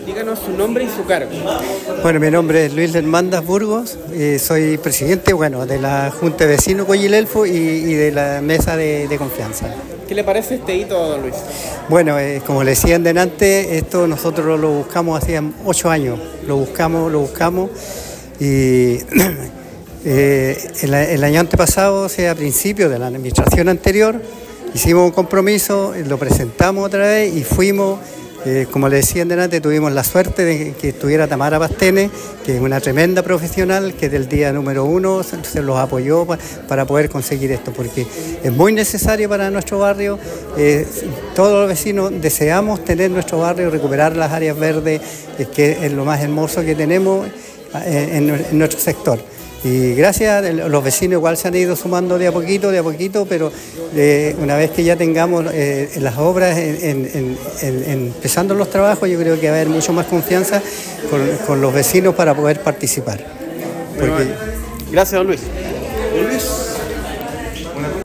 Díganos su nombre y su cargo. Bueno, mi nombre es Luis Hermandas Burgos, soy presidente de la Junta de Vecinos Coyilelfo y de la Mesa de Confianza. ¿Qué le parece este hito, don Luis? Bueno, como le decían delante, esto nosotros lo buscamos hace 8 años, lo buscamos y el año antepasado, o sea, a principios de la administración anterior, hicimos un compromiso, lo presentamos otra vez y fuimos. Como le decían delante, tuvimos la suerte de que estuviera Tamara Pastene, que es una tremenda profesional, que del día número 1 se los apoyó para poder conseguir esto, porque es muy necesario para nuestro barrio. Todos los vecinos deseamos tener nuestro barrio, recuperar las áreas verdes, que es lo más hermoso que tenemos en nuestro sector. Y gracias, los vecinos igual se han ido sumando de a poquito, pero una vez que ya tengamos las obras empezando los trabajos, yo creo que va a haber mucho más confianza con los vecinos para poder participar. Gracias, don Luis.